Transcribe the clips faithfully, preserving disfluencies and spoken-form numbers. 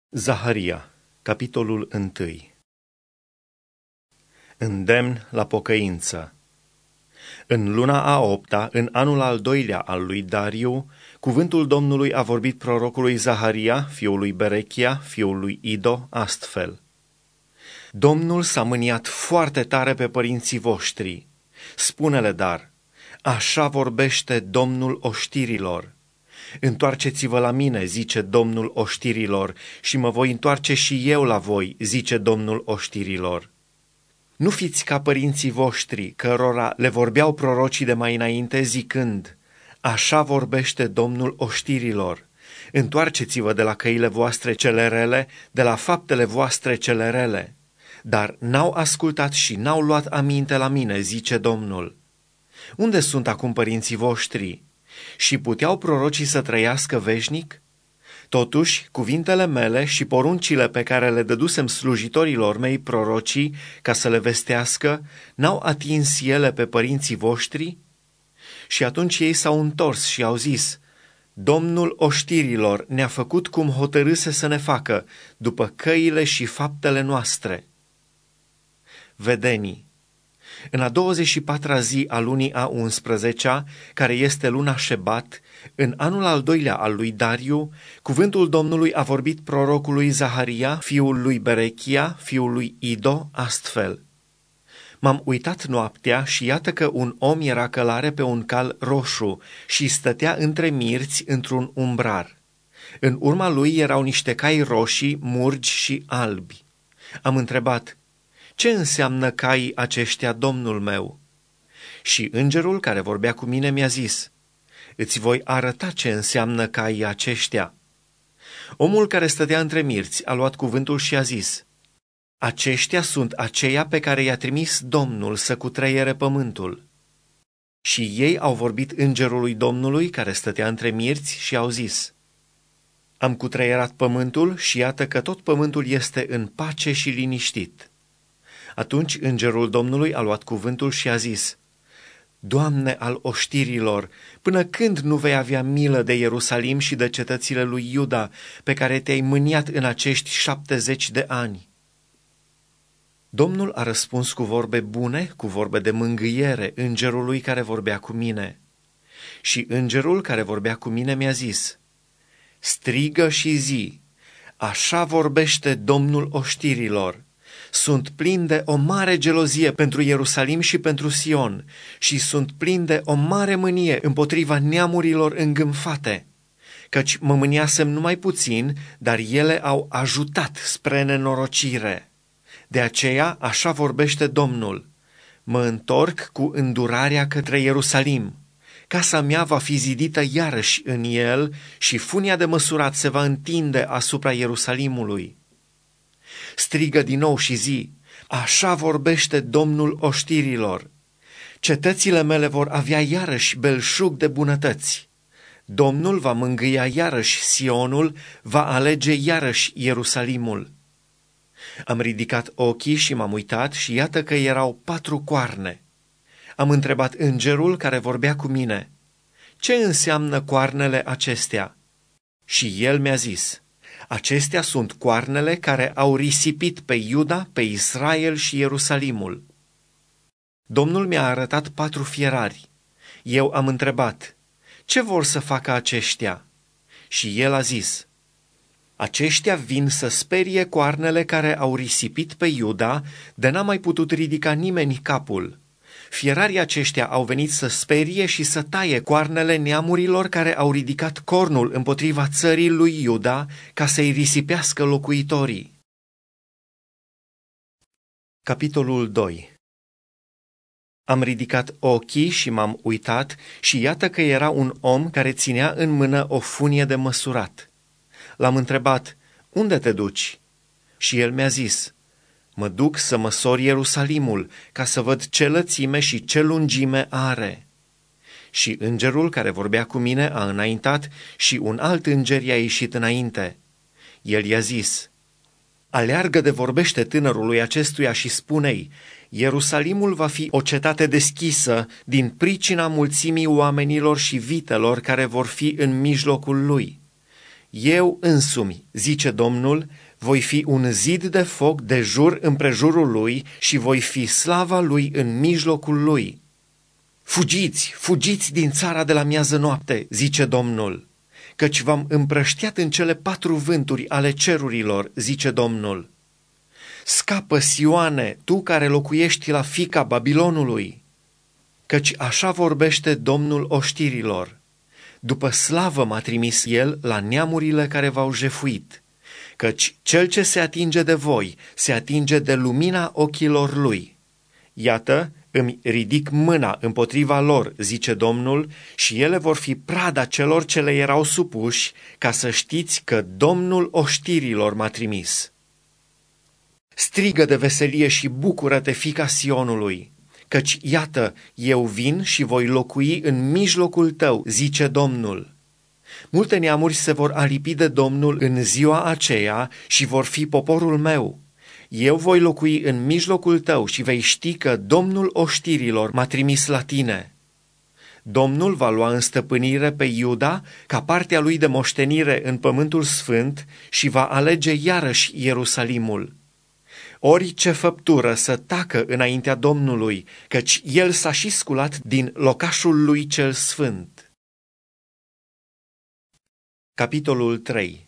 Zaharia, capitolul unu. Îndemn la pocăință. În luna a opta, în anul al doilea al lui Dariu, cuvântul Domnului a vorbit prorocului Zaharia, fiul lui Berechia, fiul lui Ido, astfel: Domnul s-a mâniat foarte tare pe părinții voștri. Spune-le dar: așa vorbește Domnul oștirilor. Întoarceți-vă la mine, zice Domnul oștirilor, și mă voi întoarce și eu la voi, zice Domnul oștirilor. Nu fiți ca părinții voștri, cărora le vorbeau prorocii de mai înainte, zicând: așa vorbește Domnul oștirilor. Întoarceți-vă de la căile voastre cele rele, de la faptele voastre cele rele. Dar n-au ascultat și n-au luat aminte la mine, zice Domnul. Unde sunt acum părinții voștri? Și puteau prorocii să trăiască veșnic? Totuși, cuvintele mele și poruncile pe care le dădusem slujitorilor mei prorocii ca să le vestească, n-au atins ele pe părinții voștri? Și atunci ei s-au întors și au zis: Domnul oștirilor ne-a făcut cum hotărâse să ne facă, după căile și faptele noastre. Vedenii. În a douăzeci și patra zi a lunii a unsprezecea, care este luna Șebat, în anul al doilea al lui Dariu, cuvântul Domnului a vorbit prorocului Zaharia, fiul lui Berechia, fiul lui Ido, astfel: M-am uitat noaptea și iată că un om era călare pe un cal roșu și stătea între mirți într-un umbrar. În urma lui erau niște cai roșii, murgi și albi. Am întrebat: ce înseamnă caii aceștia, Domnul meu? Și îngerul care vorbea cu mine mi-a zis: îți voi arăta ce înseamnă caii aceștia. Omul care stătea între mirți a luat cuvântul și a zis: aceștia sunt aceia pe care i-a trimis Domnul să cutreiere pământul. Și ei au vorbit îngerului Domnului care stătea între mirți și au zis: am cutreierat pământul și iată că tot pământul este în pace și liniștit. Atunci îngerul Domnului a luat cuvântul și a zis: Doamne al oștirilor, până când nu vei avea milă de Ierusalim și de cetățile lui Iuda, pe care te-ai mâniat în acești șaptezeci de ani? Domnul a răspuns cu vorbe bune, cu vorbe de mângâiere, îngerului care vorbea cu mine. Și îngerul care vorbea cu mine mi-a zis: strigă și zi: așa vorbește Domnul oștirilor. Sunt plin de o mare gelozie pentru Ierusalim și pentru Sion și sunt plin de o mare mânie împotriva neamurilor îngânfate, căci mă mâniasem numai puțin, dar ele au ajutat spre nenorocire. De aceea așa vorbește Domnul: mă întorc cu îndurarea către Ierusalim. Casa mea va fi zidită iarăși în el și funia de măsurat se va întinde asupra Ierusalimului. Strigă din nou și zi: așa vorbește Domnul oștirilor. Cetățile mele vor avea iarăși belșug de bunătăți. Domnul va mângâia iarăși Sionul, va alege iarăși Ierusalimul. Am ridicat ochii și m-am uitat și iată că erau patru coarne. Am întrebat îngerul care vorbea cu mine: ce înseamnă coarnele acestea? Și el mi-a zis: acestea sunt coarnele care au risipit pe Iuda, pe Israel și Ierusalimul. Domnul mi-a arătat patru fierari. Eu am întrebat: ce vor să facă aceștia? Și el a zis: aceștia vin să sperie coarnele care au risipit pe Iuda, de n-a mai putut ridica nimeni capul. Fierarii aceștia au venit să sperie și să taie coarnele neamurilor care au ridicat cornul împotriva țării lui Iuda, ca să-i risipească locuitorii. Capitolul doi. Am ridicat ochii și m-am uitat și iată că era un om care ținea în mână o funie de măsurat. L-am întrebat: unde te duci? Și el mi-a zis: mă duc să măsor Ierusalimul, ca să văd ce lățime și ce lungime are. Și îngerul care vorbea cu mine a înaintat și un alt înger i-a ieșit înainte. El i-a zis: aleargă de vorbește tânărului acestuia și spune-i: Ierusalimul va fi o cetate deschisă din pricina mulțimii oamenilor și vitelor care vor fi în mijlocul lui. Eu însumi, zice Domnul, voi fi un zid de foc de jur împrejurul lui și voi fi slava lui în mijlocul lui. Fugiți, fugiți din țara de la miază noapte, zice Domnul, căci v-am împrăștiat în cele patru vânturi ale cerurilor, zice Domnul. Scapă, Sioane, tu care locuiești la fica Babilonului, căci așa vorbește Domnul oștirilor. După slavă m-a trimis el la neamurile care v-au jefuit, căci cel ce se atinge de voi se atinge de lumina ochilor lui. Iată, îmi ridic mâna împotriva lor, zice Domnul, și ele vor fi prada celor ce le erau supuși, ca să știți că Domnul oștirilor m-a trimis. Strigă de veselie și bucură-te, fiica Sionului, căci iată, eu vin și voi locui în mijlocul tău, zice Domnul. Multe neamuri se vor alipi de Domnul în ziua aceea și vor fi poporul meu. Eu voi locui în mijlocul tău și vei ști că Domnul oștirilor m-a trimis la tine. Domnul va lua în stăpânire pe Iuda ca partea lui de moștenire în pământul sfânt și va alege iarăși Ierusalimul. Orice făptură să tacă înaintea Domnului, căci el s-a și sculat din locașul lui cel sfânt. Capitolul trei.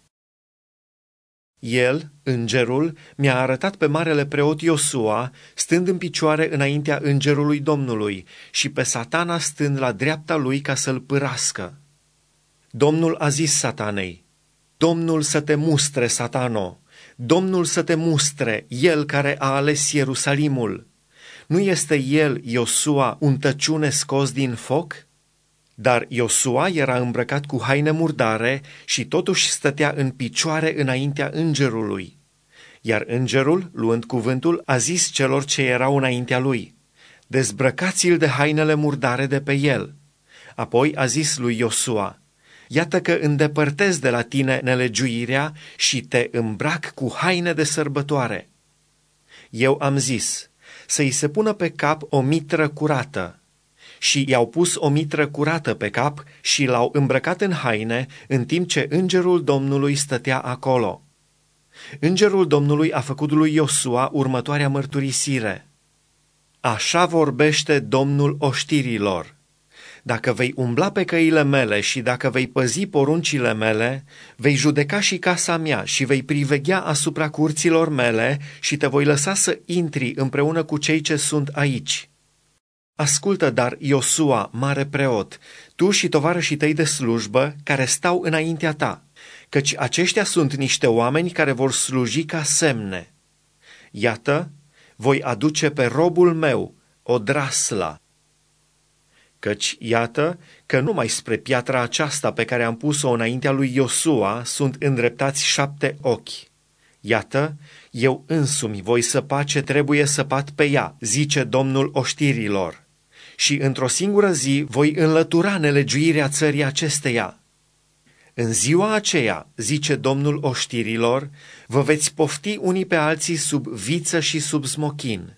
El, îngerul, mi-a arătat pe marele preot Iosua, stând în picioare înaintea îngerului Domnului, și pe Satana stând la dreapta lui ca să-l pârască. Domnul a zis Satanei: Domnul să te mustre, Satano! Domnul să te mustre, el care a ales Ierusalimul! Nu este el, Iosua, un tăciune scos din foc? Dar Iosua era îmbrăcat cu haine murdare și totuși stătea în picioare înaintea îngerului. Iar îngerul, luând cuvântul, a zis celor ce erau înaintea lui: dezbrăcați-l de hainele murdare de pe el. Apoi a zis lui Iosua: iată că îndepărtez de la tine nelegiuirea și te îmbrac cu haine de sărbătoare. Eu am zis: să-i se pună pe cap o mitră curată. Și i-au pus o mitră curată pe cap și l-au îmbrăcat în haine, în timp ce îngerul Domnului stătea acolo. Îngerul Domnului a făcut lui Iosua următoarea mărturisire: așa vorbește Domnul oștirilor: dacă vei umbla pe căile mele și dacă vei păzi poruncile mele, vei judeca și casa mea și vei priveghea asupra curților mele și te voi lăsa să intri împreună cu cei ce sunt aici. Ascultă dar, Iosua, mare preot, tu și tovarășii tăi de slujbă care stau înaintea ta, căci aceștia sunt niște oameni care vor sluji ca semne. Iată, voi aduce pe robul meu Odrasla. Căci iată că numai spre piatra aceasta pe care am pus-o înaintea lui Iosua sunt îndreptați șapte ochi. Iată, eu însumi voi săpa ce trebuie săpat pe ea, zice Domnul oștirilor. Și într-o singură zi voi înlătura nelegiuirea țării acesteia. În ziua aceea, zice Domnul oștirilor, vă veți pofti unii pe alții sub viță și sub smochin.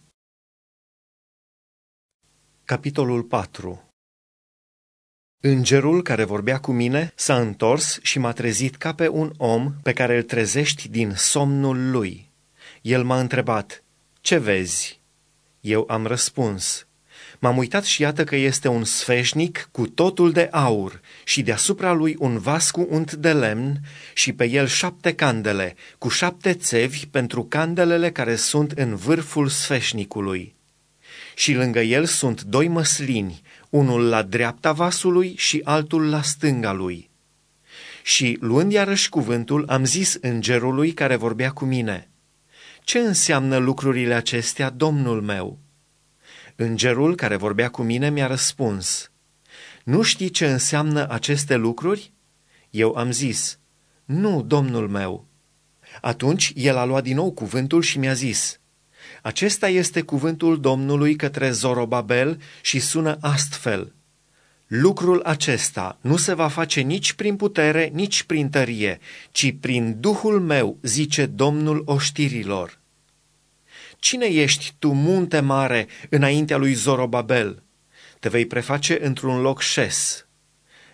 Capitolul patru. Îngerul care vorbea cu mine s-a întors și m-a trezit ca pe un om pe care îl trezești din somnul lui. El m-a întrebat: ce vezi? Eu am răspuns: m-am uitat și iată că este un sfeșnic cu totul de aur și deasupra lui un vas cu unt de lemn și pe el șapte candele, cu șapte țevi pentru candelele care sunt în vârful sfeșnicului. Și lângă el sunt doi măslini, unul la dreapta vasului și altul la stânga lui. Și, luând iarăși cuvântul, am zis îngerului care vorbea cu mine: ce înseamnă lucrurile acestea, Domnul meu? Îngerul care vorbea cu mine mi-a răspuns: nu știi ce înseamnă aceste lucruri? Eu am zis: nu, Domnul meu. Atunci el a luat din nou cuvântul și mi-a zis: acesta este cuvântul Domnului către Zorobabel și sună astfel: lucrul acesta nu se va face nici prin putere, nici prin tărie, ci prin Duhul meu, zice Domnul oștirilor. Cine ești tu, munte mare, înaintea lui Zorobabel? Te vei preface într-un loc șes.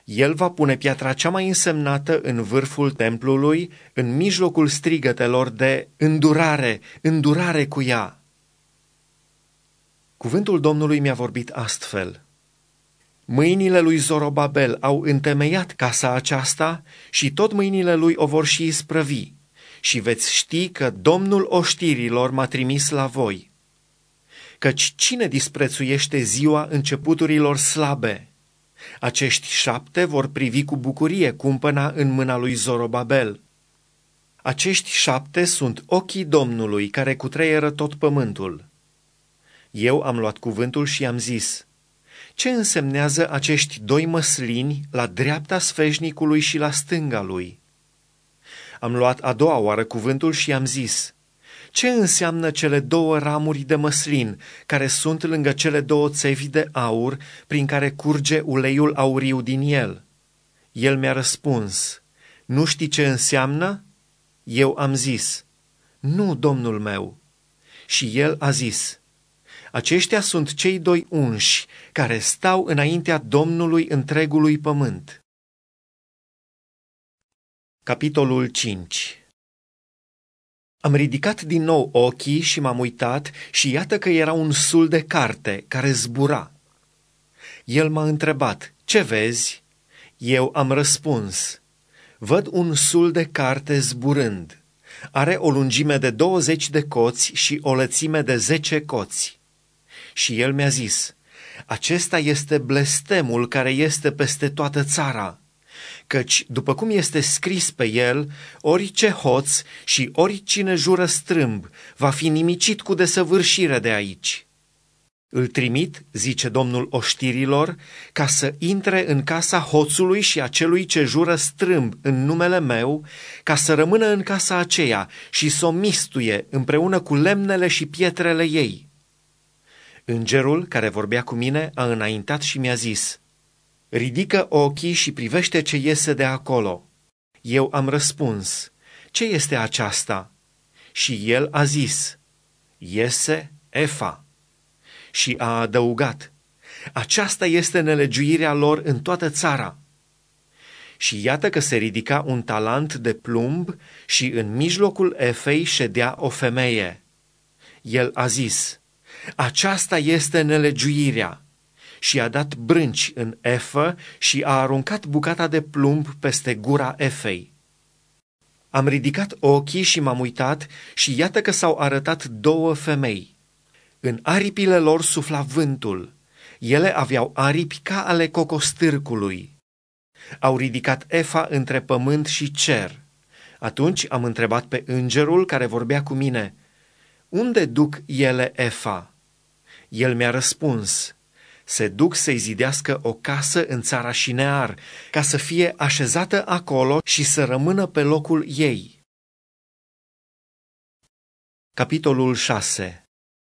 El va pune piatra cea mai însemnată în vârful templului, în mijlocul strigătelor de îndurare, îndurare cu ea. Cuvântul Domnului mi-a vorbit astfel: mâinile lui Zorobabel au întemeiat casa aceasta și tot mâinile lui o vor și isprăvi, și veți ști că Domnul oștirilor m-a trimis la voi. Căci cine disprețuiește ziua începuturilor slabe? Acești șapte vor privi cu bucurie cumpăna în mâna lui Zorobabel. Acești șapte sunt ochii Domnului care cutreieră tot pământul. Eu am luat cuvântul și am zis: ce însemnează acești doi măslini la dreapta sfeșnicului și la stânga lui? Am luat a doua oară cuvântul și am zis: ce înseamnă cele două ramuri de măslin care sunt lângă cele două țevi de aur prin care curge uleiul auriu din el? El mi-a răspuns: nu știi ce înseamnă? Eu am zis: nu, Domnul meu. Și el a zis: aceștia sunt cei doi unși care stau înaintea Domnului întregului pământ. Capitolul cinci. Am ridicat din nou ochii și m-am uitat și iată că era un sul de carte care zbura. El m-a întrebat: ce vezi? Eu am răspuns: văd un sul de carte zburând. Are o lungime de douăzeci de coți și o lățime de zece coți. Și el mi-a zis: acesta este blestemul care este peste toată țara, căci, după cum este scris pe el, orice hoț și oricine jură strâmb va fi nimicit cu desăvârșire de aici. Îl trimit, zice Domnul oștirilor, ca să intre în casa hoțului și a celui ce jură strâmb în numele meu, ca să rămână în casa aceea și să o mistuie împreună cu lemnele și pietrele ei. Îngerul care vorbea cu mine a înaintat și mi-a zis: ridică ochii și privește ce iese de acolo. Eu am răspuns: ce este aceasta? Și el a zis: iese Efa. Și a adăugat: aceasta este nelegiuirea lor în toată țara. Și iată că se ridica un talent de plumb și în mijlocul Efei ședea o femeie. El a zis: aceasta este nelegiuirea. Și a dat brânci în efă și a aruncat bucata de plumb peste gura Efei. Am ridicat ochii și m-am uitat și iată că s-au arătat două femei. În aripile lor sufla vântul. Ele aveau aripi ca ale cocostârcului. Au ridicat Efa între pământ și cer. Atunci am întrebat pe îngerul care vorbea cu mine: unde duc ele Efa? El mi-a răspuns: se duc să-i zidească o casă în țara Șinear, ca să fie așezată acolo și să rămână pe locul ei. Capitolul șase.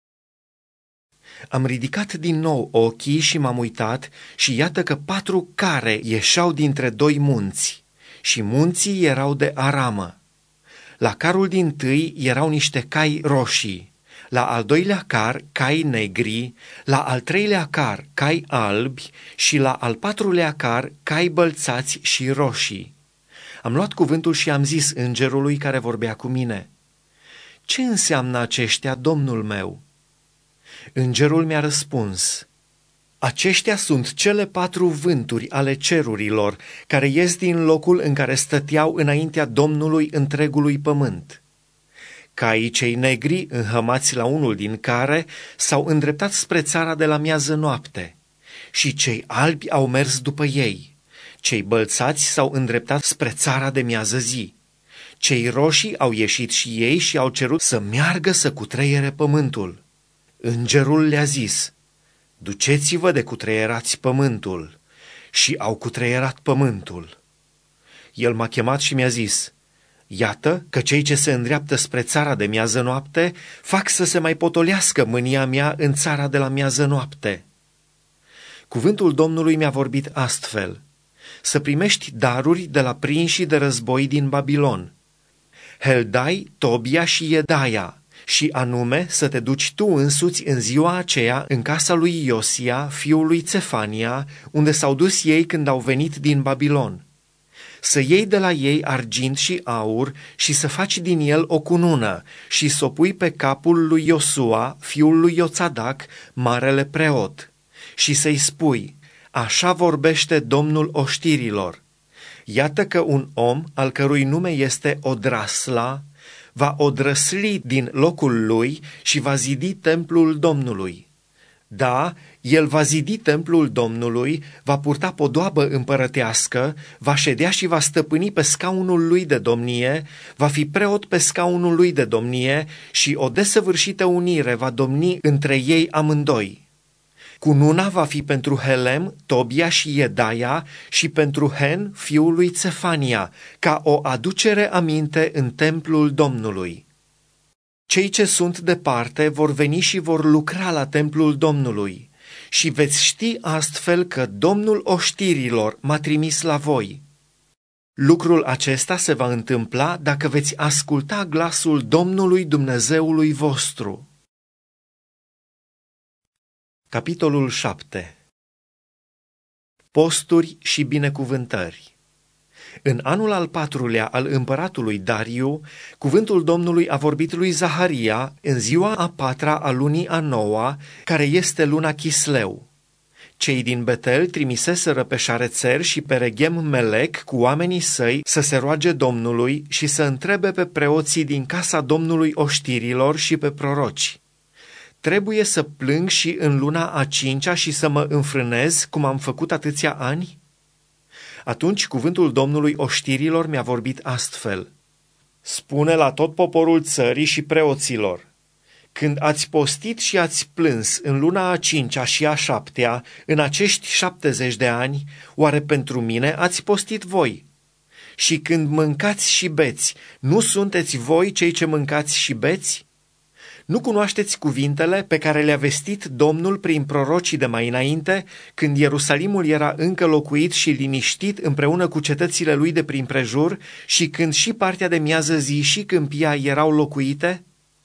Am ridicat din nou ochii și m-am uitat și iată că patru care ieșeau dintre doi munți, și munții erau de aramă. La carul dintâi erau niște cai roșii, la al doilea car cai negri, la al treilea car cai albi și la al patrulea car cai bălțați și roșii. Am luat cuvântul și am zis îngerului care vorbea cu mine: ce înseamnă aceștia, Domnul meu? Îngerul mi-a răspuns: aceștia sunt cele patru vânturi ale cerurilor care ies din locul în care stăteau înaintea Domnului întregului pământ. Caii cei negri, înhămați la unul din care, s-au îndreptat spre țara de la miază noapte, și cei albi au mers după ei. Cei bălțați s-au îndreptat spre țara de miază zi. Cei roșii au ieșit și ei și au cerut să meargă să cutreiere pământul. Îngerul le-a zis: duceți-vă de cutreierați pământul. Și au cutreierat pământul. El m-a chemat și mi-a zis: iată că cei ce se îndreaptă spre țara de miază noapte fac să se mai potolească mânia mea în țara de la miază noapte. Cuvântul Domnului mi-a vorbit astfel: să primești daruri de la prinșii de război din Babilon, Heldai, Tobia și Iedaia, și anume să te duci tu însuți în ziua aceea în casa lui Iosia, fiul lui Țefania, unde s-au dus ei când au venit din Babilon. Să iei de la ei argint și aur și să faci din el o cunună și să o pui pe capul lui Iosua, fiul lui Ioțadac, marele preot, și să-i spui: așa vorbește Domnul oștirilor. Iată că un om, al cărui nume este Odrasla, va odrăsli din locul lui și va zidi templul Domnului. Da, el va zidi templul Domnului, va purta podoabă împărătească, va ședea și va stăpâni pe scaunul lui de domnie, va fi preot pe scaunul lui de domnie și o desăvârșită unire va domni între ei amândoi. Cununa va fi pentru Helem, Tobia și Iedaia și pentru Hen, fiul lui Țefania, ca o aducere aminte în templul Domnului. Cei ce sunt departe vor veni și vor lucra la templul Domnului și veți ști astfel că Domnul oștirilor m-a trimis la voi. Lucrul acesta se va întâmpla dacă veți asculta glasul Domnului Dumnezeului vostru. Capitolul șapte. Posturi și binecuvântări. În anul al patrulea al împăratului Dariu, cuvântul Domnului a vorbit lui Zaharia în ziua a patra a lunii a noua, care este luna Chisleu. Cei din Betel trimiseseră pe Șarețer și pe Reghem Melec cu oamenii săi să se roage Domnului și să întrebe pe preoții din casa Domnului oștirilor și pe proroci: trebuie să plâng și în luna a cincea și să mă înfrânez, cum am făcut atâția ani? Atunci cuvântul Domnului oștirilor mi-a vorbit astfel: spune la tot poporul țării și preoților: când ați postit și ați plâns în luna a cincea și a șaptea, în acești șaptezeci de ani, oare pentru mine ați postit voi? Și când mâncați și beți, nu sunteți voi cei ce mâncați și beți? Nu cunoașteți cuvintele pe care le-a vestit Domnul prin prorocii de mai înainte, când Ierusalimul era încă locuit și liniștit împreună cu cetățile lui de prin prejur și când și partea de miază zi și câmpia erau locuite?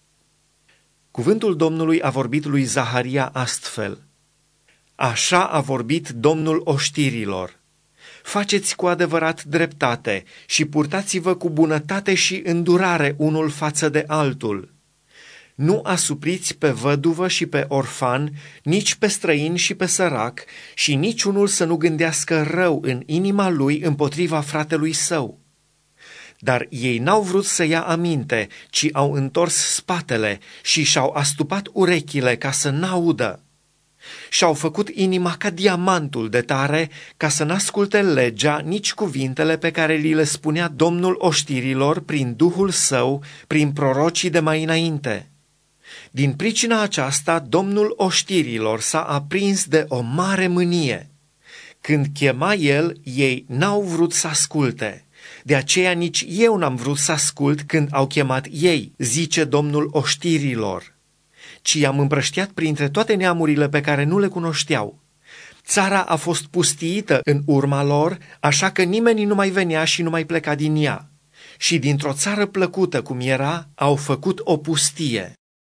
Cuvântul Domnului a vorbit lui Zaharia astfel: așa a vorbit Domnul oștirilor: faceți cu adevărat dreptate și purtați-vă cu bunătate și îndurare unul față de altul. Nu asupriți pe văduvă și pe orfan, nici pe străin și pe sărac, și niciunul să nu gândească rău în inima lui împotriva fratelui său. Dar ei n-au vrut să ia aminte, ci au întors spatele și și-au astupat urechile ca să n-audă. Și-au făcut inima ca diamantul de tare, ca să n-asculte legea, nici cuvintele pe care li le spunea Domnul oștirilor prin Duhul Său, prin prorocii de mai înainte. Din pricina aceasta, Domnul oștirilor s-a aprins de o mare mânie. Când chema el, ei n-au vrut să asculte. De aceea nici eu n-am vrut să ascult când au chemat ei, zice Domnul oștirilor, ci i-am împrăștiat printre toate neamurile pe care nu le cunoșteau. Țara a fost pustiită în urma lor, așa că nimeni nu mai venea și nu mai pleca din ea. Și dintr-o țară plăcută cum era, au făcut o pustie.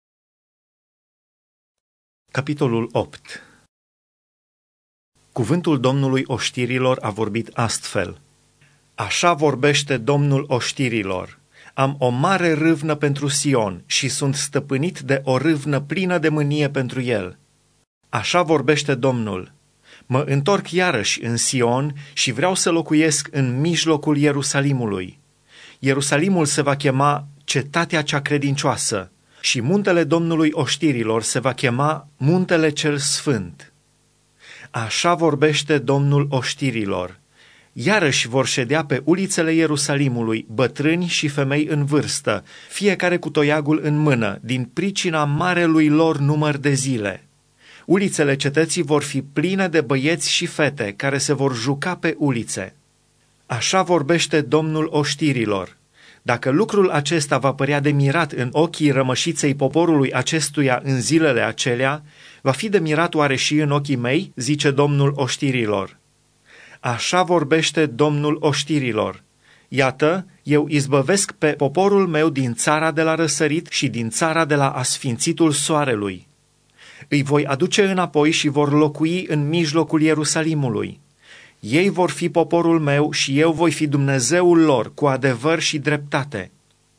Capitolul opt. Cuvântul Domnului oștirilor a vorbit astfel: așa vorbește Domnul oștirilor: am o mare râvnă pentru Sion și sunt stăpânit de o râvnă plină de mânie pentru el. Așa vorbește Domnul: mă întorc iarăși în Sion și vreau să locuiesc în mijlocul Ierusalimului. Ierusalimul se va chema Cetatea cea credincioasă și muntele Domnului oștirilor se va chema Muntele cel Sfânt. Așa vorbește Domnul oștirilor: iarăși vor ședea pe ulițele Ierusalimului bătrâni și femei în vârstă, fiecare cu toiagul în mână, din pricina marelui lor număr de zile. Ulițele cetății vor fi pline de băieți și fete care se vor juca pe ulițe. Așa vorbește Domnul oștirilor: dacă lucrul acesta va părea de mirat în ochii rămășiței poporului acestuia în zilele acelea, va fi de mirat oare și în ochii mei, zice Domnul oștirilor. Așa vorbește Domnul oștirilor: Iată, eu izbăvesc pe poporul meu din țara de la răsărit și din țara de la asfințitul soarelui. Îi voi aduce înapoi și vor locui în mijlocul Ierusalimului. Ei vor fi poporul meu și eu voi fi Dumnezeul lor cu adevăr și dreptate.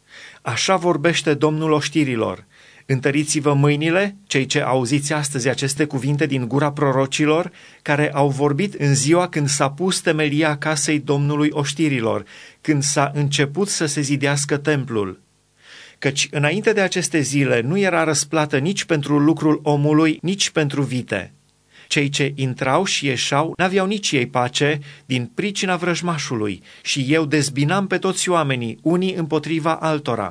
Așa vorbește Domnul oștirilor. Întăriți-vă mâinile, cei ce auziți astăzi aceste cuvinte din gura prorocilor, care au vorbit în ziua când s-a pus temelia casei Domnului oștirilor, când s-a început să se zidească templul. Căci înainte de aceste zile nu era răsplată nici pentru lucrul omului, nici pentru vite. Cei ce intrau și ieșeau n-aveau nici ei pace din pricina vrăjmașului și eu dezbinam pe toți oamenii, unii împotriva altora.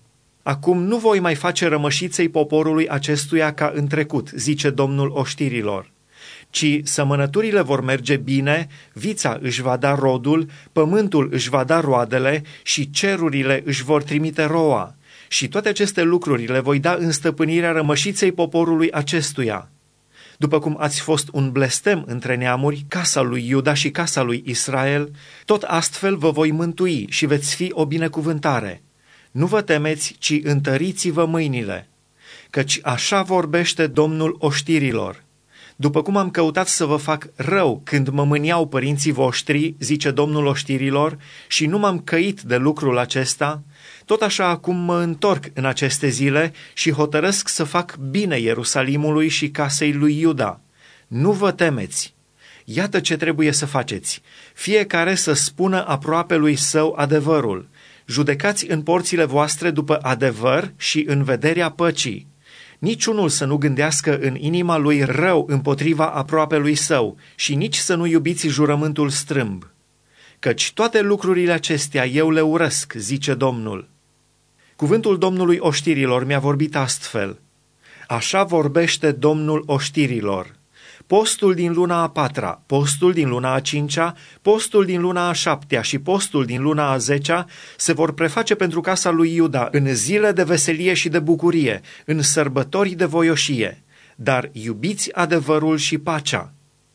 Acum nu voi mai face rămășiței poporului acestuia ca în trecut, zice Domnul oștirilor, ci sămănăturile vor merge bine, vița își va da rodul, pământul își va da roadele și cerurile își vor trimite roa. Și toate aceste lucruri le voi da în stăpânirea rămășiței poporului acestuia. După cum ați fost un blestem între neamuri, casa lui Iuda și casa lui Israel, tot astfel vă voi mântui și veți fi o binecuvântare. Nu vă temeți, ci întăriți-vă mâinile, căci așa vorbește Domnul oștirilor. După cum am căutat să vă fac rău când mă mâniau părinții voștri, zice Domnul oștirilor, și nu m-am căit de lucrul acesta, tot așa acum mă întorc în aceste zile și hotărăsc să fac bine Ierusalimului și casei lui Iuda. Nu vă temeți! Iată ce trebuie să faceți. Fiecare să spună aproapelui său adevărul. Judecați în porțile voastre după adevăr și în vederea păcii. Niciunul să nu gândească în inima lui rău împotriva aproapelui său și nici să nu iubiți jurământul strâmb. Căci toate lucrurile acestea eu le urăsc, zice Domnul. Cuvântul Domnului oștirilor mi-a vorbit astfel. Așa vorbește Domnul oștirilor. Postul din luna a patra, postul din luna a cincea, postul din luna a șaptea și postul din luna a zecea se vor preface pentru casa lui Iuda în zile de veselie și de bucurie, în sărbători de voioșie, dar iubiți adevărul și pacea.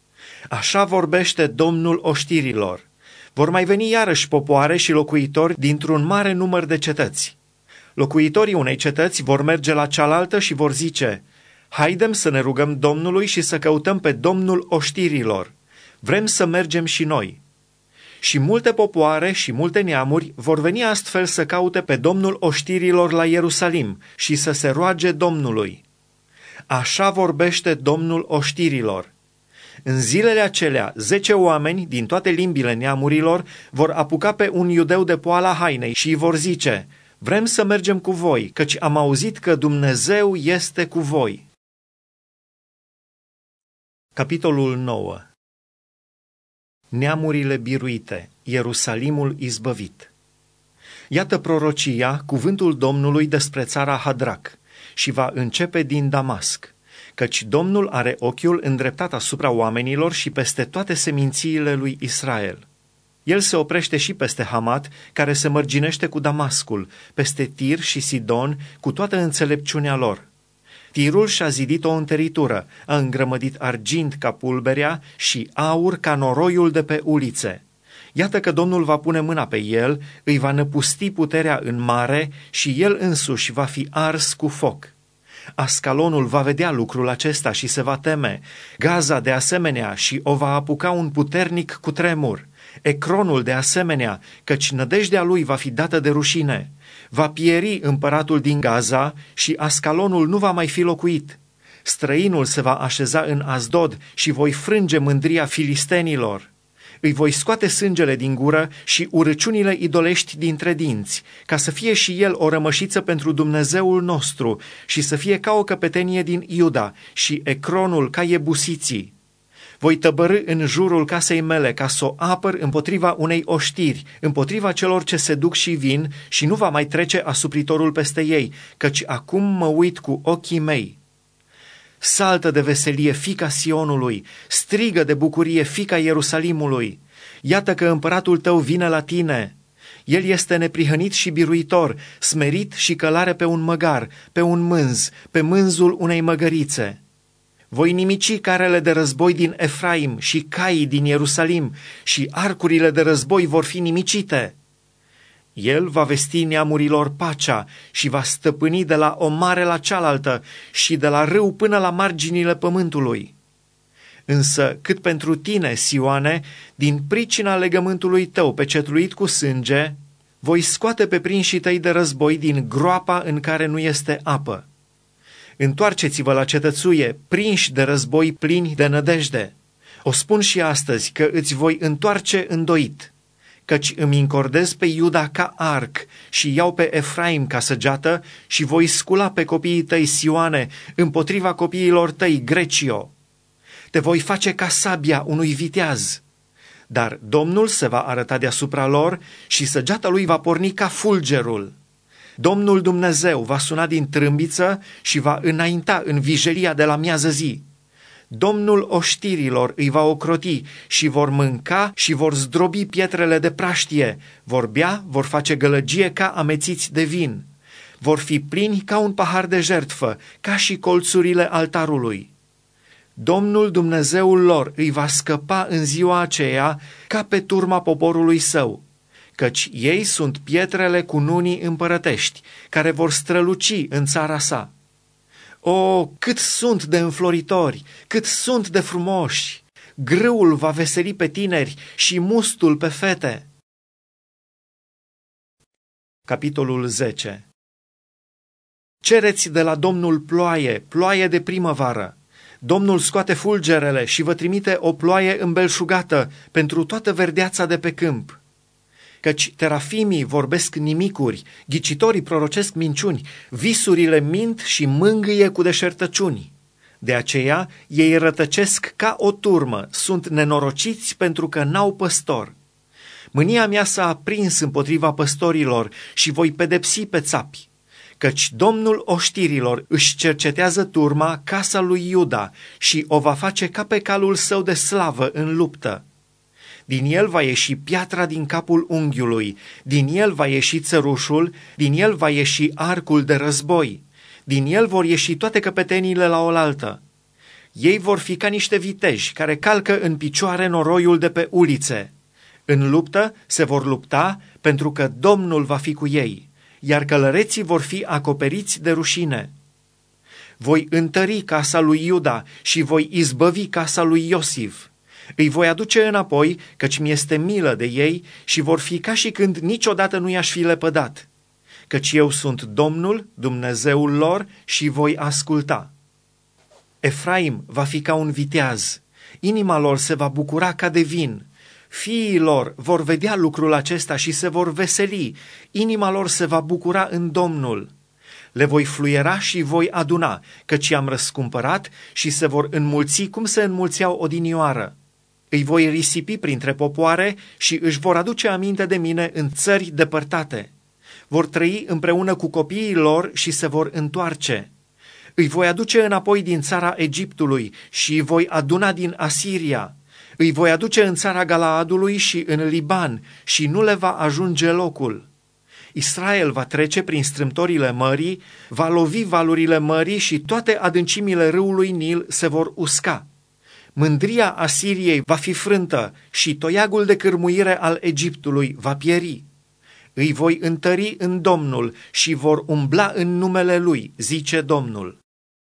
Așa vorbește Domnul oștirilor. Vor mai veni iarăși popoare și locuitori dintr-un mare număr de cetăți. Locuitorii unei cetăți vor merge la cealaltă și vor zice: haidem să ne rugăm Domnului și să căutăm pe Domnul oștirilor. Vrem să mergem și noi. Și multe popoare și multe neamuri vor veni astfel să caute pe Domnul oștirilor la Ierusalim și să se roage Domnului. Așa vorbește Domnul oștirilor. În zilele acelea, zece oameni din toate limbile neamurilor vor apuca pe un iudeu de poala hainei și îi vor zice: vrem să mergem cu voi, căci am auzit că Dumnezeu este cu voi. Capitolul nouă. Neamurile biruite, Ierusalimul izbăvit. Iată prorocia, cuvântul Domnului despre țara Hadrac, și va începe din Damasc, căci Domnul are ochiul îndreptat asupra oamenilor și peste toate semințiile lui Israel. El se oprește și peste Hamat, care se mărginește cu Damascul, peste Tir și Sidon, cu toată înțelepciunea lor. Tirul și-a zidit o întăritură, a îngrămădit argint ca pulberea și aur ca noroiul de pe ulițe. Iată că Domnul va pune mâna pe el, îi va năpusti puterea în mare și el însuși va fi ars cu foc. Ascalonul va vedea lucrul acesta și se va teme, Gaza de asemenea și o va apuca un puternic cutremur. Ecronul de asemenea, căci nădejdea lui va fi dată de rușine. Va pieri împăratul din Gaza și Ascalonul nu va mai fi locuit. Străinul se va așeza în Asdod și voi frânge mândria filistenilor. Îi voi scoate sângele din gură și urăciunile idolești dintre dinți, ca să fie și el o rămășiță pentru Dumnezeul nostru și să fie ca o căpetenie din Iuda și Ecronul ca iebusiții. Voi tăbărî în jurul casei mele ca să o apăr împotriva unei oștiri, împotriva celor ce se duc și vin, și nu va mai trece asupritorul peste ei, căci acum mă uit cu ochii mei. Saltă de veselie, fiica Sionului, strigă de bucurie, fiica Ierusalimului. Iată că împăratul tău vine la tine. El este neprihănit și biruitor, smerit și călare pe un măgar, pe un mânz, pe mânzul unei măgărițe. Voi nimici carele de război din Efraim și caii din Ierusalim și arcurile de război vor fi nimicite. El va vesti neamurilor pacea și va stăpâni de la o mare la cealaltă și de la râu până la marginile pământului. Însă, cât pentru tine, Sioane, din pricina legământului tău pecetluit cu sânge, voi scoate pe prinșii tăi de război din groapa în care nu este apă. Întoarceți-vă la cetățuie, prinși de război plini de nădejde. O spun și astăzi că îți voi întoarce îndoit, căci îmi încordez pe Iuda ca arc și iau pe Efraim ca săgeată și voi scula pe copiii tăi, Sioane, împotriva copiilor tăi, Grecio. Te voi face ca sabia unui viteaz, dar Domnul se va arăta deasupra lor și săgeata lui va porni ca fulgerul. Domnul Dumnezeu va suna din trâmbiță și va înainta în vijelia de la miază zi. Domnul oștirilor îi va ocroti și vor mânca și vor zdrobi pietrele de praștie, vor bea, vor face gălăgie ca amețiți de vin, vor fi plini ca un pahar de jertfă, ca și colțurile altarului. Domnul Dumnezeul lor îi va scăpa în ziua aceea ca pe turma poporului său, căci ei sunt pietrele cununii împărătești, care vor străluci în țara sa. O, cât sunt de înfloritori, cât sunt de frumoși! Grâul va veseli pe tineri și mustul pe fete. Capitolul zece. Cereți de la Domnul ploaie, ploaie de primăvară. Domnul scoate fulgerele și vă trimite o ploaie îmbelșugată pentru toată verdeața de pe câmp. Căci terafimii vorbesc nimicuri, ghicitorii prorocesc minciuni, visurile mint și mângâie cu deșertăciuni. De aceea ei rătăcesc ca o turmă, sunt nenorociți pentru că n-au păstor. Mânia mea s-a aprins împotriva păstorilor și voi pedepsi pe țapi. Căci Domnul oștirilor își cercetează turma, casa lui Iuda, și o va face ca pe calul său de slavă în luptă. Din el va ieși piatra din capul unghiului, din el va ieși țărușul, din el va ieși arcul de război, din el vor ieși toate căpeteniile la oaltă. Ei vor fi ca niște viteji care calcă în picioare noroiul de pe ulițe. În luptă se vor lupta pentru că Domnul va fi cu ei, iar călăreții vor fi acoperiți de rușine. Voi întări casa lui Iuda și voi izbăvi casa lui Iosif. Îi voi aduce înapoi, căci mi-este milă de ei și vor fi ca și când niciodată nu i-aș fi lepădat. Căci eu sunt Domnul, Dumnezeul lor, și voi asculta. Efraim va fi ca un viteaz, inima lor se va bucura ca de vin. Fiii lor vor vedea lucrul acesta și se vor veseli, inima lor se va bucura în Domnul. Le voi fluiera și voi aduna, căci i-am răscumpărat și se vor înmulți cum se înmulțeau odinioară. Îi voi risipi printre popoare și își vor aduce aminte de mine în țări depărtate. Vor trăi împreună cu copiii lor și se vor întoarce. Îi voi aduce înapoi din țara Egiptului și îi voi aduna din Asiria. Îi voi aduce în țara Galaadului și în Liban și nu le va ajunge locul. Israel va trece prin strâmtorile mării, va lovi valurile mării și toate adâncimile râului Nil se vor usca. Mândria Asiriei va fi frântă și toiagul de cârmuire al Egiptului va pieri. Îi voi întări în Domnul și vor umbla în numele Lui, zice Domnul.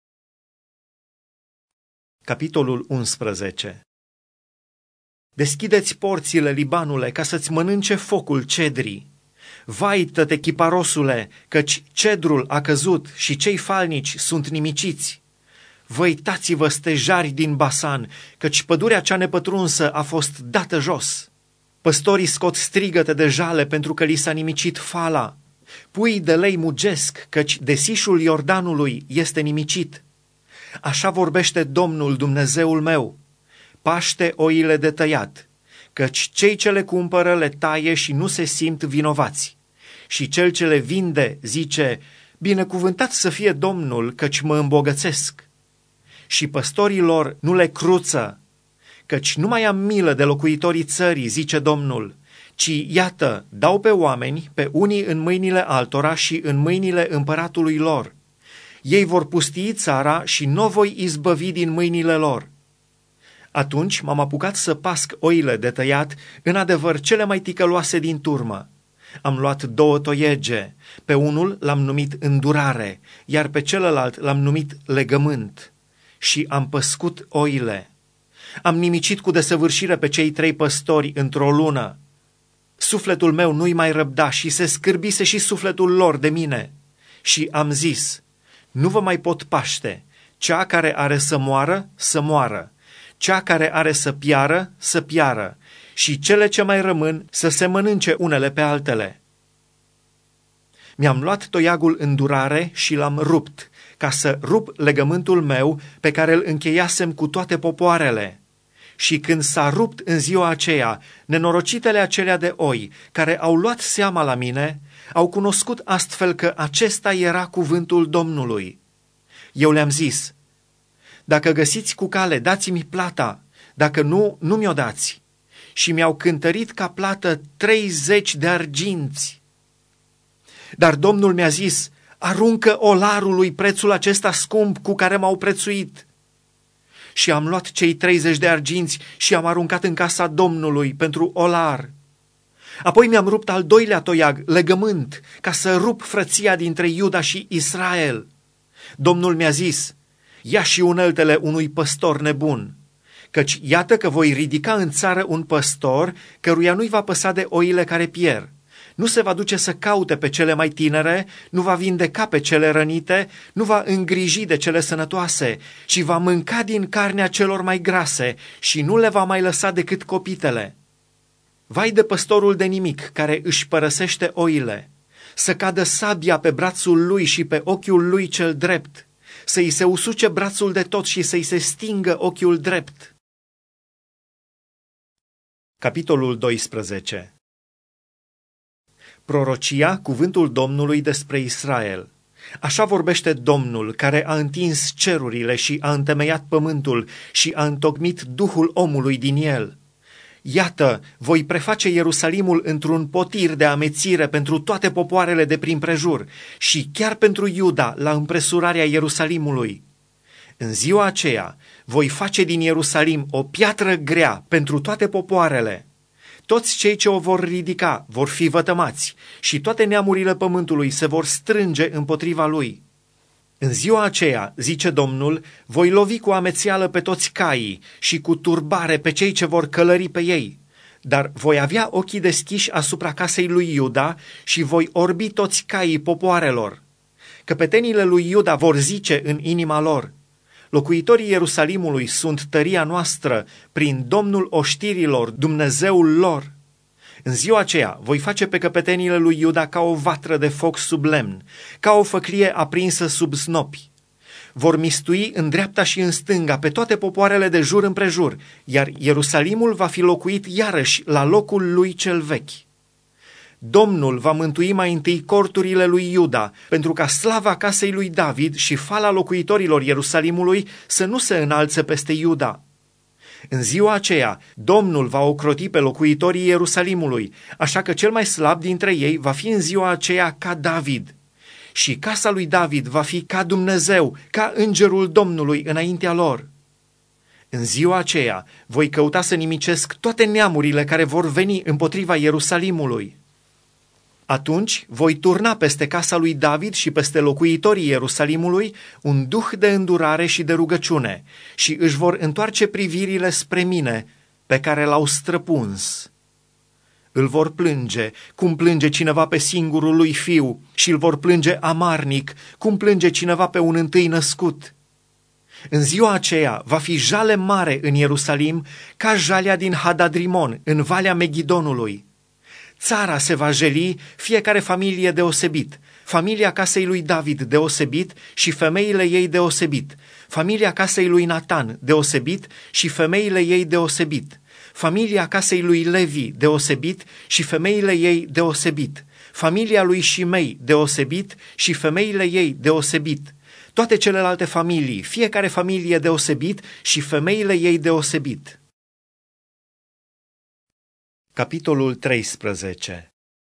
Capitolul unsprezece. Deschideți porțile, Libanule, ca să-ți mănânce focul cedrii. Vaită-te, chiparosule, căci cedrul a căzut și cei falnici sunt nimiciți. Văitați-vă, stejari din Basan, căci pădurea cea nepătrunsă a fost dată jos. Păstorii scot strigăte de jale pentru că li s-a nimicit fala. Puii de lei mugesc, căci desișul Iordanului este nimicit. Așa vorbește Domnul Dumnezeul meu. Paște oile de tăiat, căci cei ce le cumpără le taie și nu se simt vinovați. Și cel ce le vinde zice, binecuvântat să fie Domnul, căci mă îmbogățesc. Și păstorii lor nu le cruță, căci nu mai am milă de locuitorii țării, zice Domnul, ci iată, dau pe oameni, pe unii în mâinile altora și în mâinile împăratului lor. Ei vor pustii țara și nu voi izbăvi din mâinile lor. Atunci m-am apucat să pasc oile de tăiat, în adevăr cele mai ticăloase din turmă. Am luat două toiege, pe unul l-am numit îndurare, iar pe celălalt l-am numit legământ, și am păscut oile. Am nimicit cu desăvârșire pe cei trei păstori într-o lună. Sufletul meu nu-i mai răbda și se scârbise și sufletul lor de mine. Și am zis, nu vă mai pot paște, cea care are să moară, să moară, cea care are să piară, să piară, și cele ce mai rămân să se mănânce unele pe altele. Mi-am luat toiagul îndurare și l-am rupt, ca să rup legământul meu pe care îl încheiasem cu toate popoarele. Și când s-a rupt în ziua aceea, nenorocitele acelea de oi, care au luat seama la mine, au cunoscut astfel că acesta era cuvântul Domnului. Eu le-am zis, dacă găsiți cu cale, dați-mi plata, dacă nu, nu mi-o dați. Și mi-au cântărit ca plată treizeci de arginți. Dar Domnul mi-a zis, aruncă olarului prețul acesta scump cu care m-au prețuit. Și am luat cei treizeci de arginți și am aruncat în casa Domnului pentru olar. Apoi mi-am rupt al doilea toiag, legământ, ca să rup frăția dintre Iuda și Israel. Domnul mi-a zis, ia și uneltele unui păstor nebun, căci iată că voi ridica în țară un păstor căruia nu-i va păsa de oile care pierd. Nu se va duce să caute pe cele mai tinere, nu va vindeca pe cele rănite, nu va îngriji de cele sănătoase, ci va mânca din carnea celor mai grase și nu le va mai lăsa decât copitele. Vai de păstorul de nimic care își părăsește oile, să cadă sabia pe brațul lui și pe ochiul lui cel drept, să-i se usuce brațul de tot și să-i se stingă ochiul drept. Capitolul doisprezece. Prorocia, cuvântul Domnului despre Israel. Așa vorbește Domnul, care a întins cerurile și a întemeiat pământul și a întocmit duhul omului din el. Iată, voi preface Ierusalimul într-un potir de amețire pentru toate popoarele de prin prejur și chiar pentru Iuda la împresurarea Ierusalimului. În ziua aceea voi face din Ierusalim o piatră grea pentru toate popoarele. Toți cei ce o vor ridica vor fi vătămați și toate neamurile pământului se vor strânge împotriva lui. În ziua aceea, zice Domnul, voi lovi cu amețeală pe toți caii și cu turbare pe cei ce vor călări pe ei, dar voi avea ochii deschiși asupra casei lui Iuda și voi orbi toți caii popoarelor. Căpetenile lui Iuda vor zice în inima lor, locuitorii Ierusalimului sunt tăria noastră, prin Domnul oștirilor, Dumnezeul lor. În ziua aceea voi face pe căpetenile lui Iuda ca o vatră de foc sub lemn, ca o făclie aprinsă sub snopi. Vor mistui în dreapta și în stânga pe toate popoarele de jur împrejur, iar Ierusalimul va fi locuit iarăși la locul lui cel vechi. Domnul va mântui mai întâi corturile lui Iuda, pentru ca slava casei lui David și fala locuitorilor Ierusalimului să nu se înalțe peste Iuda. În ziua aceea, Domnul va ocroti pe locuitorii Ierusalimului, așa că cel mai slab dintre ei va fi în ziua aceea ca David. Și casa lui David va fi ca Dumnezeu, ca îngerul Domnului înaintea lor. În ziua aceea voi căuta să nimicesc toate neamurile care vor veni împotriva Ierusalimului. Atunci voi turna peste casa lui David și peste locuitorii Ierusalimului un duh de îndurare și de rugăciune și își vor întoarce privirile spre mine, pe care l-au străpuns. Îl vor plânge, cum plânge cineva pe singurul lui fiu, și îl vor plânge amarnic, cum plânge cineva pe un întâi născut. În ziua aceea va fi jale mare în Ierusalim, ca jalea din Hadadrimon, în Valea Megidonului. Țara se va jeli, fiecare familie deosebit, familia casei lui David deosebit și femeile ei deosebit, familia casei lui Natan deosebit și femeile ei deosebit, familia casei lui Levi deosebit și femeile ei deosebit, familia lui Shimei deosebit și femeile ei deosebit, toate celelalte familii, fiecare familie deosebit și femeile ei deosebit. Capitolul treisprezece.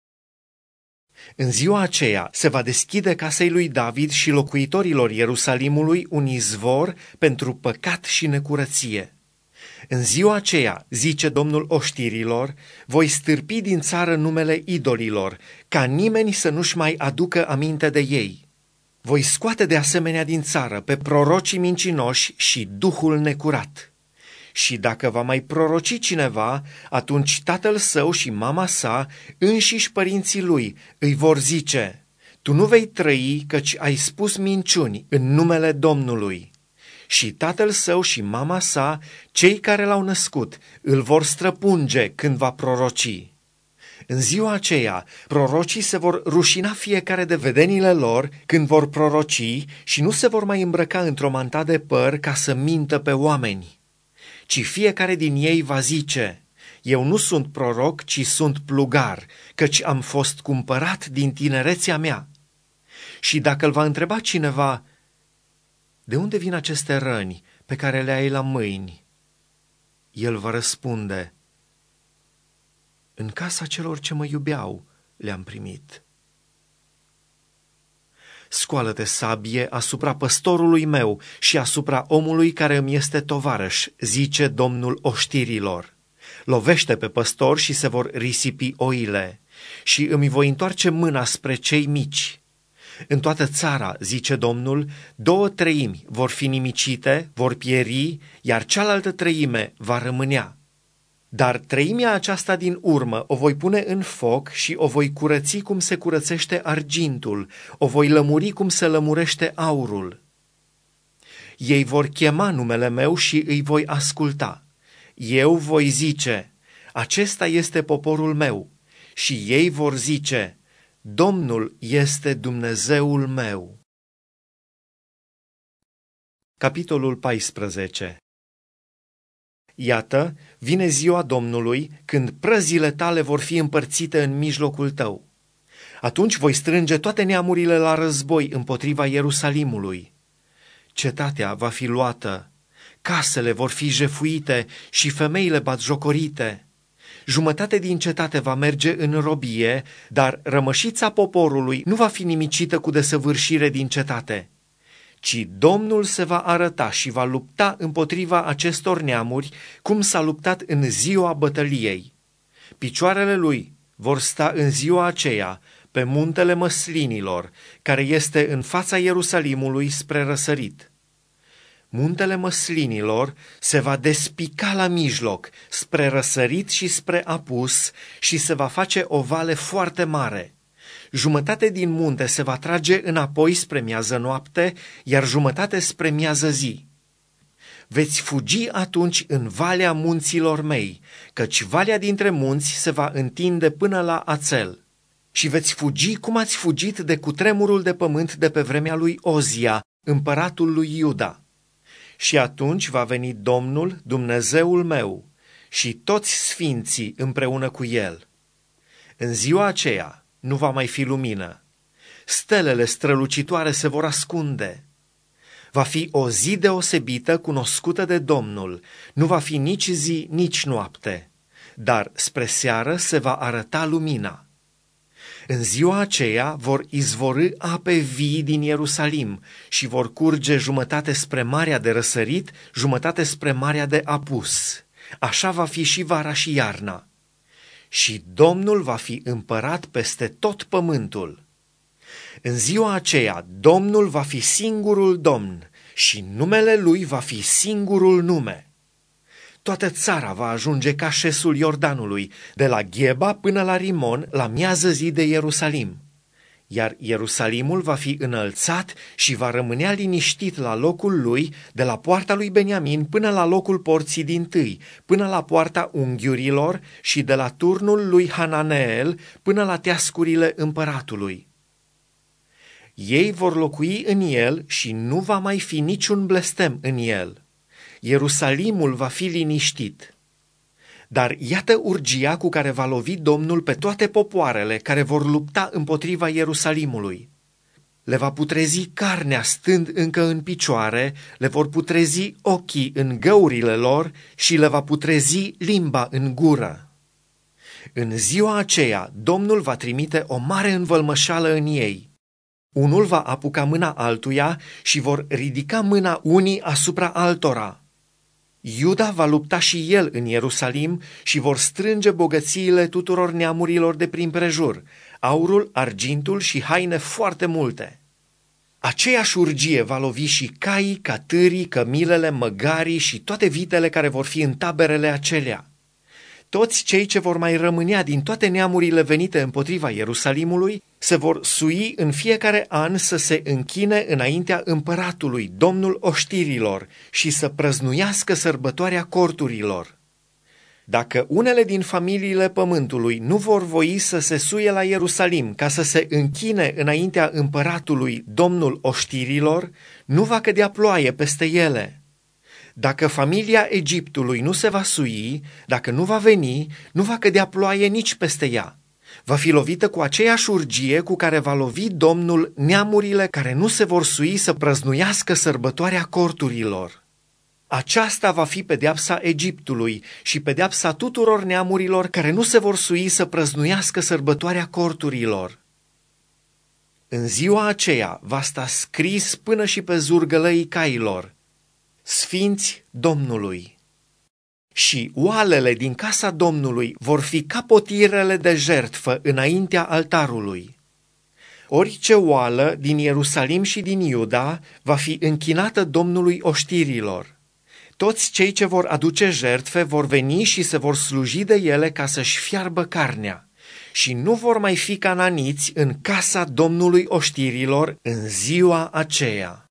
În ziua aceea se va deschide casei lui David și locuitorilor Ierusalimului un izvor pentru păcat și necurăție. În ziua aceea, zice Domnul oștirilor, voi stârpi din țară numele idolilor, ca nimeni să nu-și mai aducă aminte de ei. Voi scoate de asemenea din țară pe prorocii mincinoși și duhul necurat. Și dacă va mai proroci cineva, atunci tatăl său și mama sa, înșiși părinții lui, îi vor zice: tu nu vei trăi, căci ai spus minciuni în numele Domnului. Și tatăl său și mama sa, cei care l-au născut, îl vor străpunge când va proroci. În ziua aceea, prorocii se vor rușina fiecare de vedenile lor când vor proroci și nu se vor mai îmbrăca într-o manta de păr ca să mintă pe oameni, ci fiecare din ei va zice: eu nu sunt proroc, ci sunt plugar, căci am fost cumpărat din tinerețea mea. Și dacă îl va întreba cineva: de unde vin aceste răni pe care le ai la mâini? El va răspunde: în casa celor ce mă iubeau le-am primit. Scoală-te, sabie, asupra păstorului meu și asupra omului care îmi este tovarăș, zice Domnul oștirilor. Lovește pe păstor și se vor risipi oile, și îmi voi întoarce mâna spre cei mici. În toată țara, zice Domnul, două treimi vor fi nimicite, vor pieri, iar cealaltă treime va rămânea. Dar treimea aceasta din urmă o voi pune în foc și o voi curăți cum se curățește argintul, o voi lămuri cum se lămurește aurul. Ei vor chema numele meu și îi voi asculta. Eu voi zice: acesta este poporul meu, și ei vor zice: Domnul este Dumnezeul meu. Capitolul paisprezece. Iată, vine ziua Domnului, când prăzile tale vor fi împărțite în mijlocul tău. Atunci voi strânge toate neamurile la război împotriva Ierusalimului. Cetatea va fi luată, casele vor fi jefuite și femeile batjocorite. Jumătate din cetate va merge în robie, dar rămășița poporului nu va fi nimicită cu desăvârșire din cetate, ci Domnul se va arăta și va lupta împotriva acestor neamuri, cum s-a luptat în ziua bătăliei. Picioarele lui vor sta în ziua aceea pe muntele Măslinilor, care este în fața Ierusalimului spre răsărit. Muntele Măslinilor se va despica la mijloc, spre răsărit și spre apus, și se va face o vale foarte mare. Jumătate din munte se va trage înapoi spre miază noapte, iar jumătate spre miază zi. Veți fugi atunci în valea munților mei, căci valea dintre munți se va întinde până la Ațel. Și veți fugi cum ați fugit de cutremurul de pământ de pe vremea lui Ozia, împăratul lui Iuda. Și atunci va veni Domnul, Dumnezeul meu, și toți sfinții împreună cu el. În ziua aceea nu va mai fi lumină. Stelele strălucitoare se vor ascunde. Va fi o zi deosebită cunoscută de Domnul, nu va fi nici zi, nici noapte, dar spre seară se va arăta lumina. În ziua aceea vor izvorî ape vii din Ierusalim și vor curge jumătate spre Marea de Răsărit, jumătate spre Marea de Apus. Așa va fi și vara și iarna. Și Domnul va fi împărat peste tot pământul. În ziua aceea Domnul va fi singurul Domn și numele Lui va fi singurul nume. Toată țara va ajunge ca șesul Iordanului, de la Gheba până la Rimon, la miază zi de Ierusalim. Iar Ierusalimul va fi înălțat și va rămânea liniștit la locul lui, de la poarta lui Beniamin până la locul porții dintâi, până la poarta unghiurilor și de la turnul lui Hananeel până la teascurile împăratului. Ei vor locui în el și nu va mai fi niciun blestem în el. Ierusalimul va fi liniștit. Dar iată urgia cu care va lovi Domnul pe toate popoarele care vor lupta împotriva Ierusalimului. Le va putrezi carnea stând încă în picioare, le vor putrezi ochii în găurile lor și le va putrezi limba în gură. În ziua aceea Domnul va trimite o mare învălmășală în ei. Unul va apuca mâna altuia și vor ridica mâna unii asupra altora. Iuda va lupta și el în Ierusalim și vor strânge bogățiile tuturor neamurilor de prin prejur, aurul, argintul și haine foarte multe. Aceeași urgie va lovi și caii, catârii, cămilele, măgarii și toate vitele care vor fi în taberele acelea. Toți cei ce vor mai rămânea din toate neamurile venite împotriva Ierusalimului se vor sui în fiecare an să se închine înaintea împăratului, Domnul oștirilor, și să prăznuiască sărbătoarea corturilor. Dacă unele din familiile pământului nu vor voi să se suie la Ierusalim ca să se închine înaintea împăratului, Domnul oștirilor, nu va cădea ploaie peste ele. Dacă familia Egiptului nu se va sui, dacă nu va veni, nu va cădea ploaie nici peste ea. Va fi lovită cu aceeași urgie cu care va lovi Domnul neamurile care nu se vor sui să prăznuiască sărbătoarea corturilor. Aceasta va fi pedeapsa Egiptului și pedeapsa tuturor neamurilor care nu se vor sui să prăznuiască sărbătoarea corturilor. În ziua aceea va sta scris până și pe zurgălăii cailor: Sfinți Domnului. Și oalele din casa Domnului vor fi ca potirele de jertfă înaintea altarului. Orice oală din Ierusalim și din Iuda va fi închinată Domnului oștirilor. Toți cei ce vor aduce jertfe vor veni și se vor sluji de ele ca să-și fiarbă carnea. Și nu vor mai fi cananiți în casa Domnului oștirilor în ziua aceea.